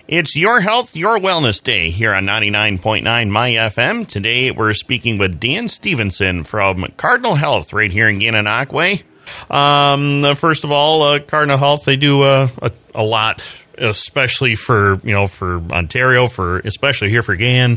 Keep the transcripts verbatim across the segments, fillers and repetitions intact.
It's Your Health, Your Wellness Day here on ninety-nine point nine My F M. Today we're speaking with Dan Stevenson from Cardinal Health right here in Gananoque. Um, first of all, uh, Cardinal Health, they do uh, a, a lot, especially for, you know, for Ontario, for especially here for Gan.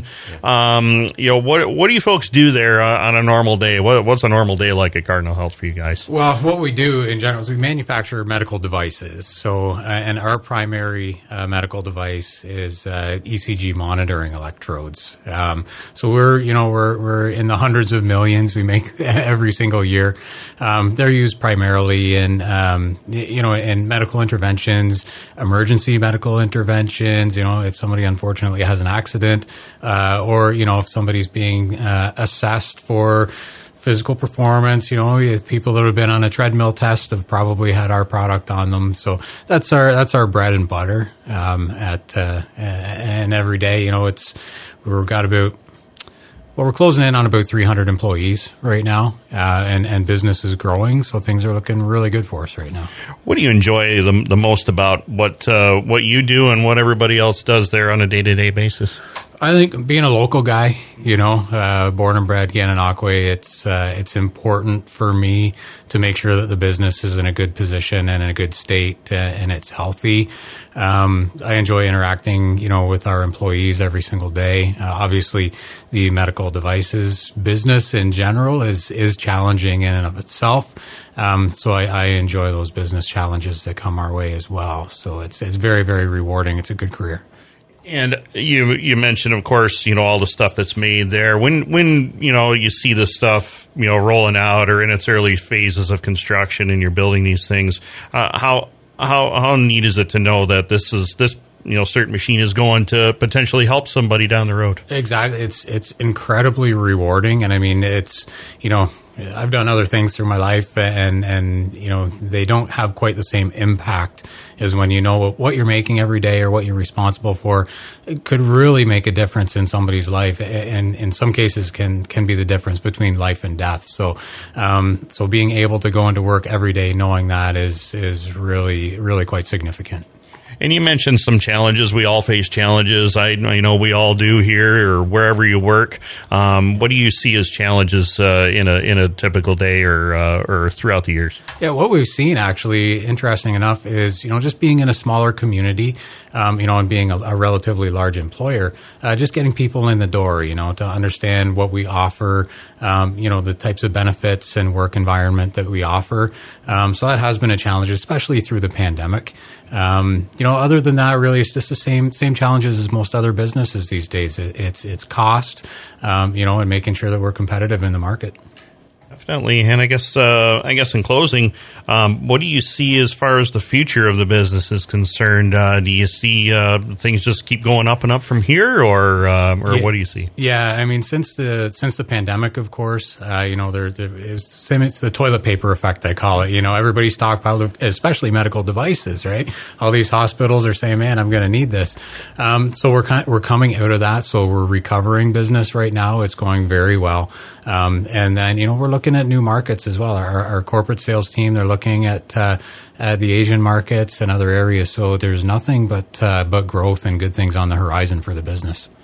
Um, you know, what what do you folks do there uh, on a normal day? What, what's a normal day like at Cardinal Health for you guys? Well, what we do in general is we manufacture medical devices. So, uh, and our primary uh, medical device is uh, E C G monitoring electrodes. Um, so we're, you know, we're we're in the hundreds of millions we make every single year. Um, they're used primarily in, um, you know, in medical interventions, emergency medical interventions, you know, if somebody unfortunately has an accident, uh, or, you know, if somebody's being uh, assessed for physical performance, you know, people that have been on a treadmill test have probably had our product on them. So that's our, that's our bread and butter, um, at, uh, and every day, you know, it's, we've got about, well, we're closing in on about three hundred employees right now, uh, and, and business is growing, so things are looking really good for us right now. What do you enjoy the, the most about what uh, what you do and what everybody else does there on a day-to-day basis? I think being a local guy, you know, uh, born and bred Gananoque, it's uh, it's important for me to make sure that the business is in a good position and in a good state, uh, and it's healthy. Um, I enjoy interacting, you know, with our employees every single day. Uh, obviously, the medical devices business in general is is challenging in and of itself. Um, so I, I enjoy those business challenges that come our way as well. So it's it's very, very rewarding. It's a good career. And you you mentioned, of course, you know, all the stuff that's made there. When when you know you see this stuff, you know, rolling out or in its early phases of construction, and you're building these things, uh, how how how neat is it to know that this is this you know certain machine is going to potentially help somebody down the road? Exactly, it's it's incredibly rewarding, and I mean, it's you know. I've done other things through my life, and, and, you know, they don't have quite the same impact as when you know what you're making every day or what you're responsible for. It could really make a difference in somebody's life, and in some cases can, can be the difference between life and death. So, um, so being able to go into work every day knowing that is, is really, really quite significant. And you mentioned some challenges. We all face challenges. I, I know we all do here or wherever you work. Um, what do you see as challenges uh, in a in a typical day or uh, or throughout the years? Yeah, what we've seen actually, interesting enough, is you know just being in a smaller community, um, you know, and being a, a relatively large employer, uh, just getting people in the door, you know, to understand what we offer, um, you know, the types of benefits and work environment that we offer. Um, so that has been a challenge, especially through the pandemic. Um, you know, other than that, really, it's just the same same challenges as most other businesses these days. It, it's it's cost, um, you know, and making sure that we're competitive in the market. Definitely, and I guess uh, I guess in closing, um, what do you see as far as the future of the business is concerned? Uh, do you see uh, things just keep going up and up from here, or uh, or yeah. what do you see? Yeah, I mean, since the since the pandemic, of course, uh, you know, there, there is same. It's the toilet paper effect, I call it. You know, everybody stockpiled, especially medical devices, right? All these hospitals are saying, "Man, I'm going to need this." Um, so we're kind we're coming out of that. So we're recovering business right now. It's going very well, um, and then you know we're looking at new markets as well. Our, our corporate sales team, they're looking at, uh, at the Asian markets and other areas. So there's nothing but uh, but growth and good things on the horizon for the business.